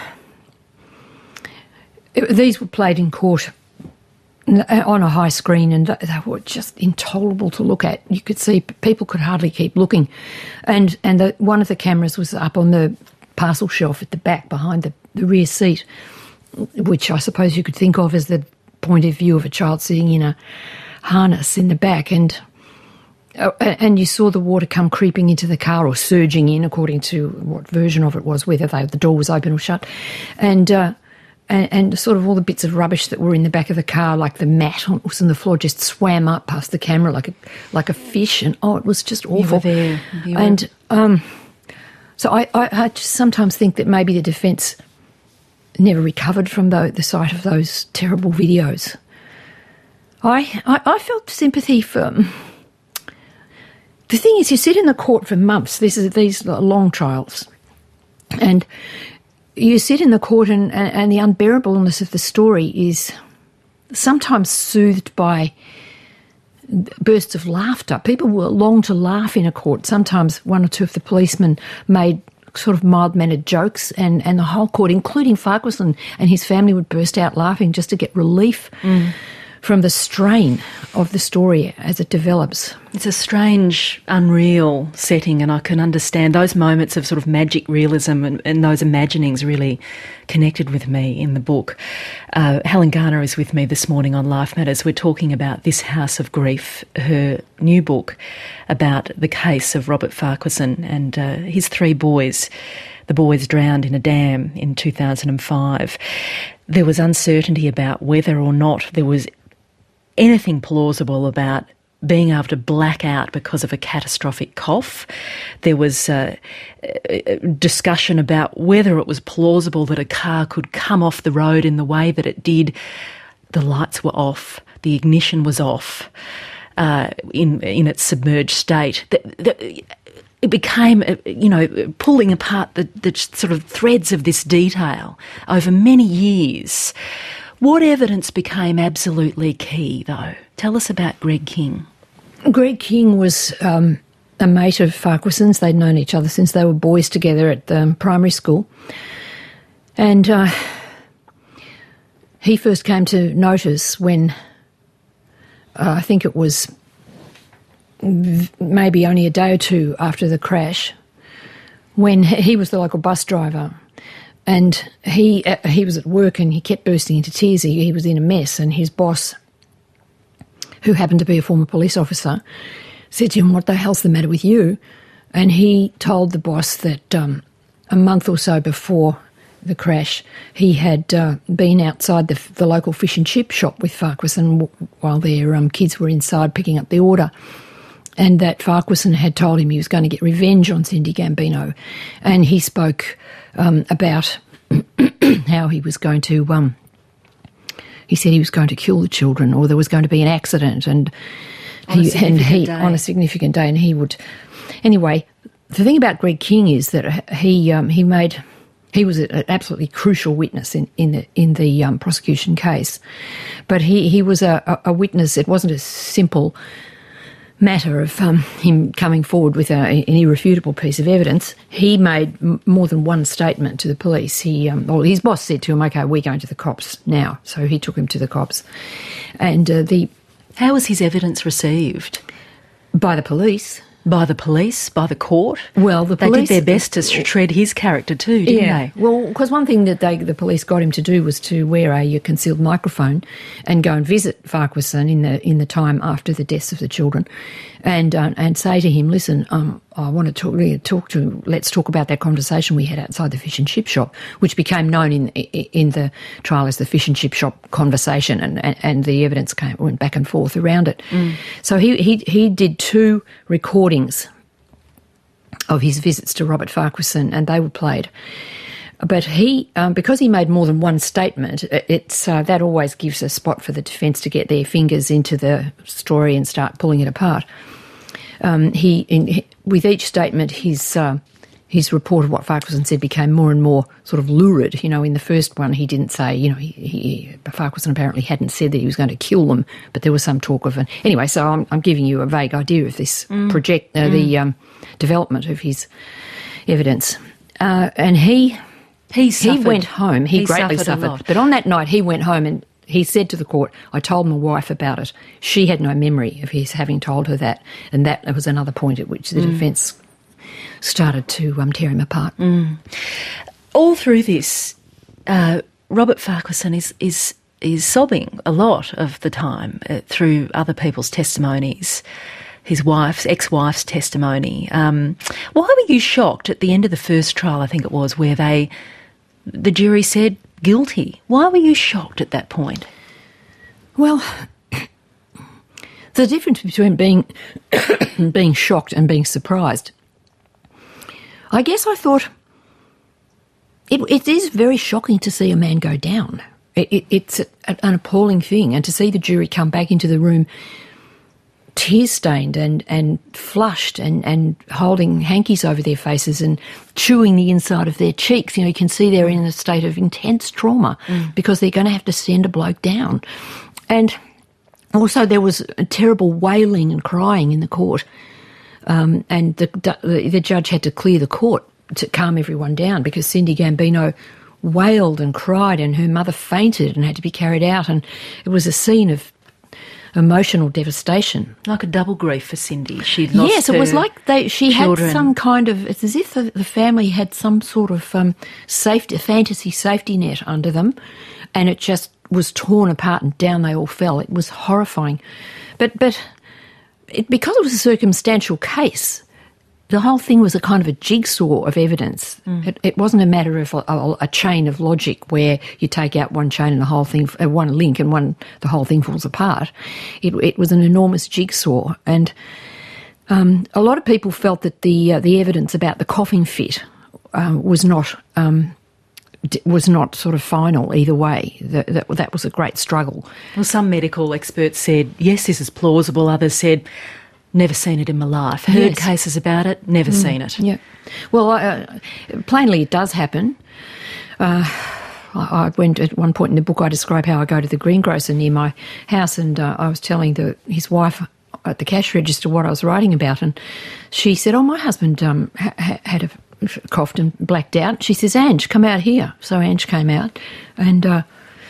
it, these were played in court on a high screen, and they were just intolerable to look at. You could see people could hardly keep looking. And, and the, one of the cameras was up on the parcel shelf at the back behind the, the rear seat, which I suppose you could think of as the point of view of a child sitting in a harness in the back. And uh, and you saw the water come creeping into the car, or surging in, according to what version of it was, whether they, the door was open or shut. And, uh, and and sort of all the bits of rubbish that were in the back of the car, like the mat on, was on the floor, just swam up past the camera like a, like a fish. And, oh, it was just awful. You were there. You were... And... Um, So I, I, I just sometimes think that maybe the defence never recovered from the, the sight of those terrible videos. I, I, I felt sympathy for... The thing is, you sit in the court for months. This is these long trials. And you sit in the court and, and, and the unbearableness of the story is sometimes soothed by bursts of laughter. People will long to laugh in a court. Sometimes one or two of the policemen made sort of mild-mannered jokes, and, and the whole court, including Farquharson and his family, would burst out laughing just to get relief mm. from the strain of the story as it develops. It's a strange, unreal setting, and I can understand those moments of sort of magic realism and, and those imaginings really connected with me in the book. Uh, Helen Garner is with me this morning on Life Matters. We're talking about This House of Grief, her new book about the case of Robert Farquharson and uh, his three boys. The boys drowned in a dam in two thousand five. There was uncertainty about whether or not there was anything plausible about being able to black out because of a catastrophic cough. There was uh, discussion about whether it was plausible that a car could come off the road in the way that it did. The lights were off, the ignition was off uh, in in its submerged state. The, the, it became, you know, pulling apart the, the sort of threads of this detail over many years. What evidence became absolutely key, though? Tell us about Greg King. Greg King was um, a mate of Farquharson's. They'd known each other since they were boys together at um, primary school. And uh, he first came to notice when uh, I think it was maybe only a day or two after the crash, when he was the local bus driver, and he uh, he was at work and he kept bursting into tears. He, he was in a mess, and his boss, who happened to be a former police officer, said to him, "What the hell's the matter with you?" And he told the boss that um, a month or so before the crash, he had uh, been outside the, the local fish and chip shop with Farquharson w- while their um, kids were inside picking up the order, and that Farquharson had told him he was going to get revenge on Cindy Gambino. And he spoke um, about how he was going to, um, he said he was going to kill the children, or there was going to be an accident, and on he, a and he day. on a significant day, and he would. Anyway, the thing about Greg King is that he um, he made. He was an absolutely crucial witness in, in the in the um, prosecution case, but he, he was a, a witness. It wasn't a simple matter of um, him coming forward with a, an irrefutable piece of evidence. He made m- more than one statement to the police. He, um, well, his boss said to him, "Okay, we're going to the cops now." So he took him to the cops, and uh, the How was his evidence received? by the police. By the police? By the court? Well, the they police did their best to tread his character too, didn't yeah. they? Well, because one thing that they, the police got him to do was to wear a, a concealed microphone and go and visit Farquharson in the in the time after the deaths of the children, and uh, and say to him, "Listen, um, I want to talk, really talk to. Let's talk about that conversation we had outside the fish and chip shop, which became known in in the trial as the fish and chip shop conversation, and and, and the evidence came went back and forth around it. Mm. So he he he did two recordings of his visits to Robert Farquharson, and they were played. But he, um, because he made more than one statement, it's uh, that always gives a spot for the defence to get their fingers into the story and start pulling it apart. Um, he, in, with each statement, his uh, his report of what Farquharson said became more and more sort of lurid. You know, in the first one, he didn't say, you know, he, he, Farquharson apparently hadn't said that he was going to kill them, but there was some talk of an... Anyway, so I'm, I'm giving you a vague idea of this mm. project, uh, mm. the um, development of his evidence. Uh, and he... He suffered. He went home. He, he greatly suffered. suffered. But on that night, he went home and he said to the court, "I told my wife about it. She had no memory of his having told her that." And that was another point at which the mm. defence started to um, tear him apart. Mm. All through this, uh, Robert Farquharson is, is, is sobbing a lot of the time uh, through other people's testimonies. His wife's, ex-wife's testimony. Um, why were you shocked at the end of the first trial, I think it was, where they... the jury said guilty? Why were you shocked at that point? Well, the difference between being being shocked and being surprised, I guess I thought it, it is very shocking to see a man go down. It, it, it's a, an appalling thing, and to see the jury come back into the room tear-stained and, and flushed and, and holding hankies over their faces and chewing the inside of their cheeks. You know, you can see they're in a state of intense trauma mm. because they're going to have to send a bloke down. And also there was a terrible wailing and crying in the court, um, and the, the, the judge had to clear the court to calm everyone down because Cindy Gambino wailed and cried and her mother fainted and had to be carried out, and it was a scene of emotional devastation. Like a double grief for Cindy. She'd lost Yes, it was like they, she children. had some kind of... It's as if the, the family had some sort of um, safety, fantasy safety net under them, and it just was torn apart and down they all fell. It was horrifying. But but it, because it was a circumstantial case, the whole thing was a kind of a jigsaw of evidence. Mm. It, it wasn't a matter of a, a, a chain of logic where you take out one chain and the whole thing, uh, one link and one the whole thing falls apart. It, it was an enormous jigsaw, and um, a lot of people felt that the uh, the evidence about the coughing fit um, was not um, d- was not sort of final either way. That, that that was a great struggle. Well, some medical experts said yes, this is plausible. Others said, never seen it in my life. Heard yes. cases about it, never mm, seen it. Yeah. Well, uh, plainly it does happen. Uh, I, I went at one point in the book, I describe how I go to the greengrocer near my house, and uh, I was telling the, his wife at the cash register what I was writing about, and she said, "Oh, my husband um, ha- had a, coughed and blacked out." She says, "Ange, come out here." So Ange came out, and... Uh,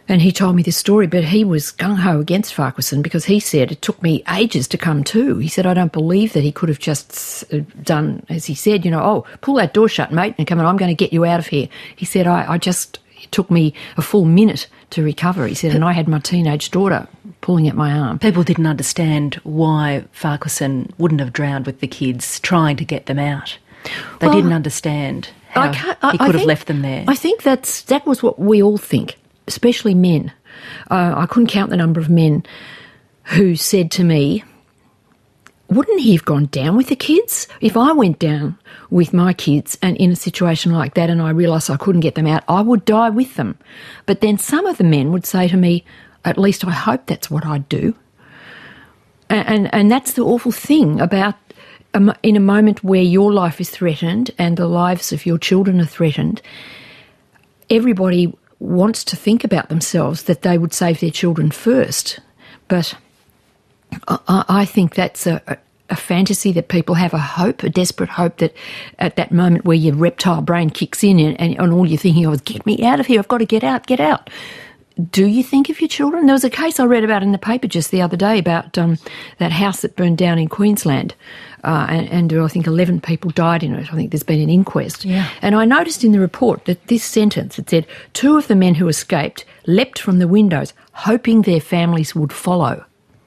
And he told me this story, but he was gung-ho against Farquharson because he said it took me ages to come to. He said, I don't believe that he could have just done, as he said, you know, oh, pull that door shut, mate, and come on, I'm going to get you out of here. He said, I, I just, it took me a full minute to recover. He said, and I had my teenage daughter pulling at my arm. People didn't understand why Farquharson wouldn't have drowned with the kids, trying to get them out. They well, didn't understand how I can't, I, he could I have think, left them there. I think that's that was what we all think, especially men. Uh, I couldn't count the number of men who said to me, wouldn't he have gone down with the kids? If I went down with my kids and in a situation like that and I realised I couldn't get them out, I would die with them. But then some of the men would say to me, at least I hope that's what I'd do. And, and, and that's the awful thing about um, in a moment where your life is threatened and the lives of your children are threatened, everybody wants to think about themselves that they would save their children first. But I, I think that's a, a, a fantasy that people have, a hope, a desperate hope that at that moment where your reptile brain kicks in and, and, and all you're thinking of is, get me out of here, I've got to get out, get out. Do you think of your children? There was a case I read about in the paper just the other day about um, that house that burned down in Queensland, uh, and, and I think eleven people died in it. I think there's been an inquest. Yeah. And I noticed in the report that this sentence, it said, two of the men who escaped leapt from the windows, hoping their families would follow.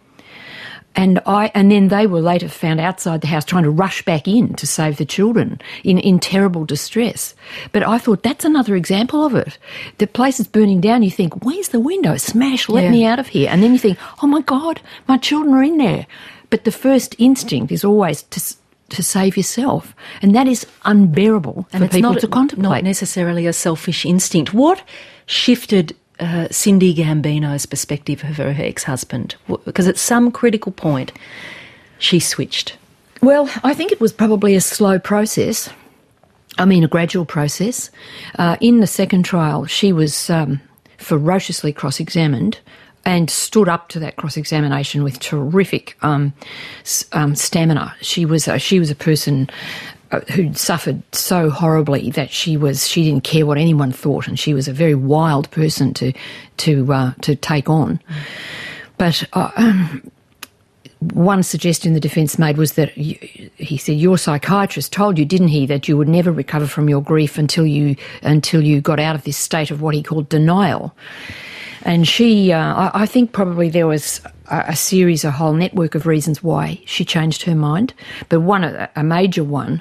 And I, and then they were later found outside the house trying to rush back in to save the children in, in terrible distress. But I thought that's another example of it. The place is burning down, you think, where's the window? Smash, let yeah. me out of here. And then you think, oh my God, my children are in there. But the first instinct is always to to save yourself. And that is unbearable and for it's people not, to contemplate. not necessarily a selfish instinct. What shifted Uh, Cindy Gambino's perspective of her ex-husband? Because at some critical point, she switched. Well, I think it was probably a slow process. I mean, a gradual process. Uh, in the second trial, she was um, ferociously cross-examined and stood up to that cross-examination with terrific um, um, stamina. She was uh, she was a person Uh, who'd suffered so horribly that she was she didn't care what anyone thought, and she was a very wild person to to uh, to take on. Mm. But uh, um, one suggestion the defence made was that you, he said your psychiatrist told you, didn't he, that you would never recover from your grief until you until you got out of this state of what he called denial. And she, uh, I, I think probably there was a, a series, a whole network of reasons why she changed her mind, but one a major one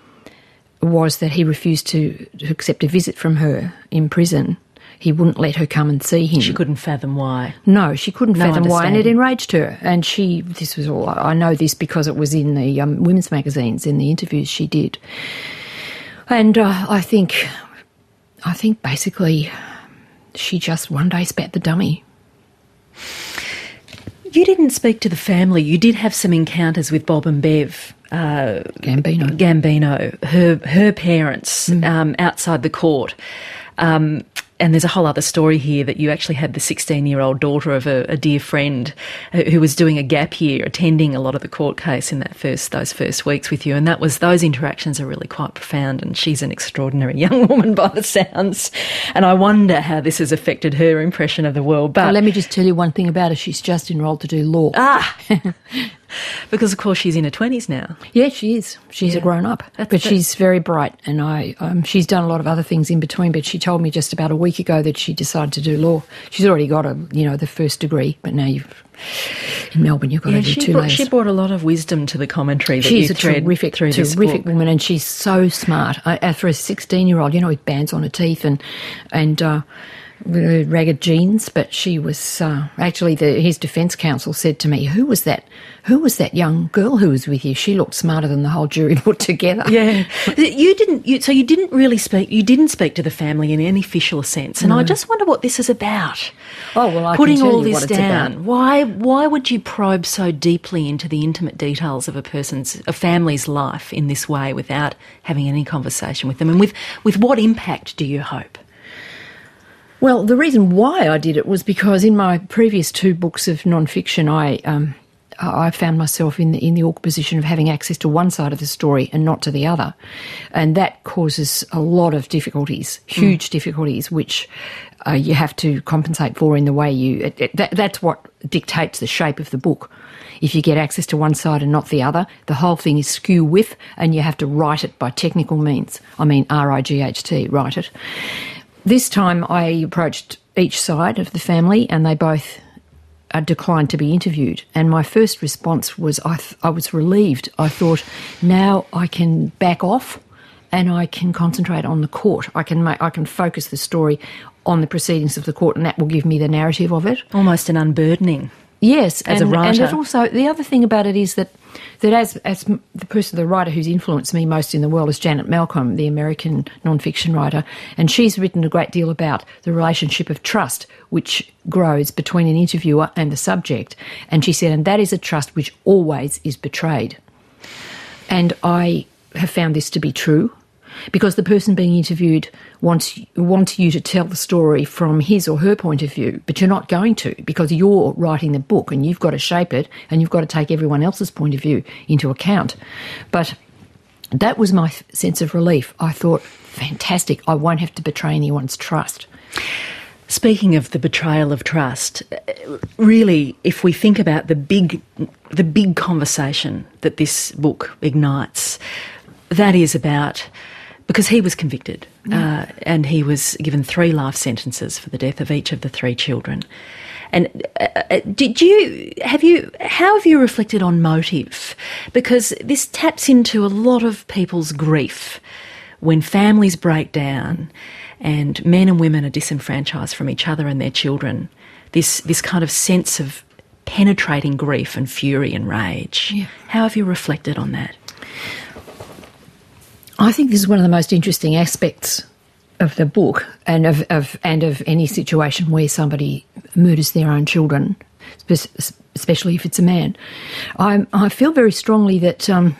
was that he refused to, to accept a visit from her in prison. He wouldn't let her come and see him. She couldn't fathom why. No, she couldn't no fathom why, and it enraged her. And she, this was all, I know this because it was in the um, women's magazines, in the interviews she did. And uh, I think, I think basically she just one day spat the dummy. You didn't speak to the family. You did have some encounters with Bob and Bev. Uh, Gambino. Gambino, her her parents, Mm. um, outside the court. Um, and there's a whole other story here that you actually had the sixteen-year-old daughter of a, a dear friend who was doing a gap year, attending a lot of the court case in that first those first weeks with you. And that was those interactions are really quite profound. And she's an extraordinary young woman by the sounds. And I wonder how this has affected her impression of the world. But well, let me just tell you one thing about her. She's just enrolled to do law. Ah. Because, of course, she's in her twenties now. Yeah, she is. She's yeah. a grown-up. But that's... she's very bright, and I um, she's done a lot of other things in between, but she told me just about a week ago that she decided to do law. She's already got, a you know, the first degree, but now you've... In Melbourne, you've got yeah, to do she two brought, layers. She brought a lot of wisdom to the commentary that she's you a thread terrific, through this terrific book. woman, and she's so smart. I, for a sixteen-year-old, you know, with bands on her teeth and... and uh, ragged jeans, but she was uh, actually the, his defence counsel said to me, "Who was that? Who was that young girl who was with you? She looked smarter than the whole jury put together." Yeah, you didn't. You, so you didn't really speak. You didn't speak to the family in any official sense, and no. I just wonder what this is about. Oh well, I putting can tell all you this what it's down. about. Why? Why would you probe so deeply into the intimate details of a person's, a family's life in this way without having any conversation with them? And with with what impact do you hope? Well, the reason why I did it was because in my previous two books of non-fiction, I um, I found myself in the, in the awkward position of having access to one side of the story and not to the other. And that causes a lot of difficulties, huge mm. difficulties, which uh, you have to compensate for in the way you... It, it, that, that's what dictates the shape of the book. If you get access to one side and not the other, the whole thing is skew with, and you have to write it by technical means. I mean, R I G H T, write it. This time I approached each side of the family, and they both uh, declined to be interviewed. And my first response was I, th- I was relieved. I thought, now I can back off and I can concentrate on the court. I can make, I can focus the story on the proceedings of the court, and that will give me the narrative of it. Almost an unburdening. Yes, as and, a writer. And it also, the other thing about it is that that as as the person, the writer who's influenced me most in the world is Janet Malcolm, the American non-fiction writer, and she's written a great deal about the relationship of trust which grows between an interviewer and the subject. And she said, and that is a trust which always is betrayed. And I have found this to be true, because the person being interviewed wants wants you to tell the story from his or her point of view, but you're not going to, because you're writing the book and you've got to shape it and you've got to take everyone else's point of view into account. But that was my sense of relief. I thought, fantastic, I won't have to betray anyone's trust. Speaking of the betrayal of trust, really, if we think about the big, the big conversation that this book ignites, that is about... Because he was convicted, yeah. uh, and he was given three life sentences for the death of each of the three children. And uh, did you have you how have you reflected on motive? Because this taps into a lot of people's grief when families break down and men and women are disenfranchised from each other and their children. This this kind of sense of penetrating grief and fury and rage. Yeah. How have you reflected on that? I think this is one of the most interesting aspects of the book, and of, of and of any situation where somebody murders their own children, especially if it's a man. I I feel very strongly that um,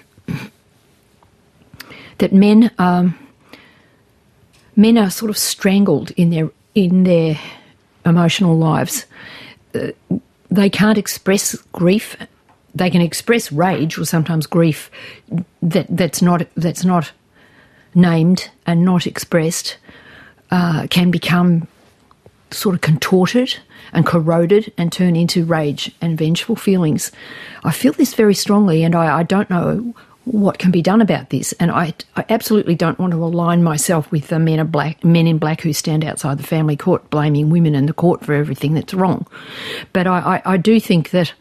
that men um, men are sort of strangled in their in their emotional lives. Uh, they can't express grief. They can express rage or sometimes grief that that's not that's not. named and not expressed, uh, can become sort of contorted and corroded and turn into rage and vengeful feelings. I feel this very strongly, and I, I don't know what can be done about this. And I, I absolutely don't want to align myself with the men, of black, men in black who stand outside the family court blaming women in the court for everything that's wrong. But I, I, I do think that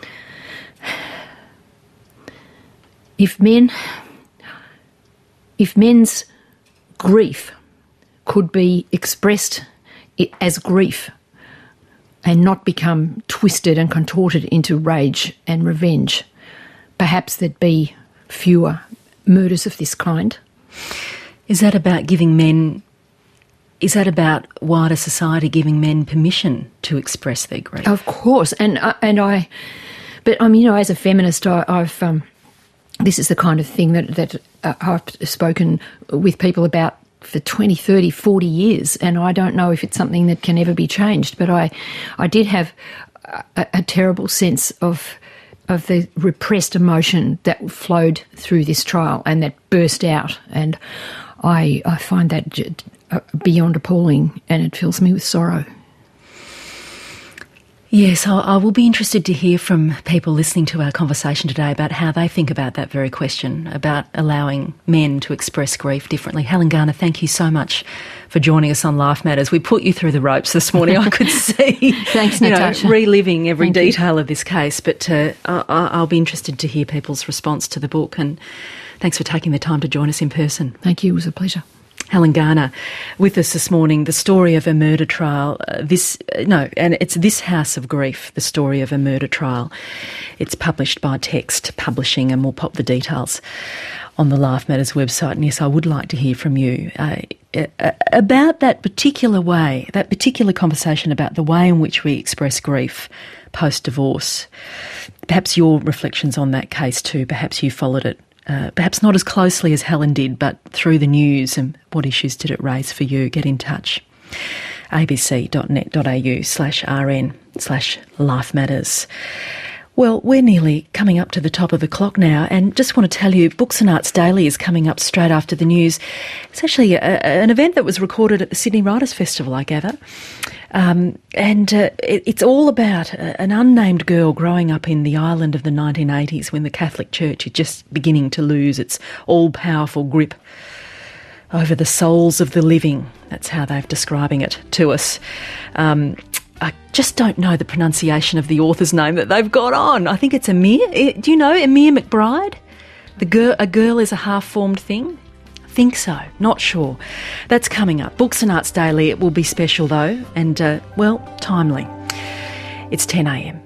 if men... If men's grief could be expressed as grief and not become twisted and contorted into rage and revenge, perhaps there'd be fewer murders of this kind. Is that about giving men, is that about wider society giving men permission to express their grief? Of course. And, uh, and I, but I mean, you know, as a feminist, I, I've, um, this is the kind of thing that, that uh, I've spoken with people about for twenty, thirty, forty years, and I don't know if it's something that can ever be changed. But I, I did have a, a terrible sense of of the repressed emotion that flowed through this trial and that burst out, and I, I find that beyond appalling, and it fills me with sorrow. Yes, I, I will be interested to hear from people listening to our conversation today about how they think about that very question, about allowing men to express grief differently. Helen Garner, thank you so much for joining us on Life Matters. We put you through the ropes this morning. I could see, Thanks, you Natasha. know, reliving every Thank detail you. of this case, but uh, I, I'll be interested to hear people's response to the book, and thanks for taking the time to join us in person. Thank you, it was a pleasure. Helen Garner with us this morning, the story of a murder trial. Uh, this uh, no, and it's This House of Grief, the story of a murder trial. It's published by Text Publishing, and we'll pop the details on the Life Matters website. And yes, I would like to hear from you uh, uh, about that particular way, that particular conversation about the way in which we express grief post-divorce. Perhaps your reflections on that case too. Perhaps you followed it. Uh, perhaps not as closely as Helen did, but through the news, and what issues did it raise for you? Get in touch. abc.net.au slash rn slash life matters. Well, we're nearly coming up to the top of the clock now, and just want to tell you, Books and Arts Daily is coming up straight after the news. It's actually a, an event that was recorded at the Sydney Writers' Festival, I gather. Um, and uh, it, it's all about a, an unnamed girl growing up in the Ireland of the nineteen eighties when the Catholic Church is just beginning to lose its all-powerful grip over the souls of the living. That's how they're describing it to us. Um, I just don't know the pronunciation of the author's name that they've got on. I think it's Amir. Do you know Amir McBride? The girl, a girl is a half-formed thing? I think so. Not sure. That's coming up. Books and Arts Daily. It will be special though, and, uh, well, timely. It's ten a m.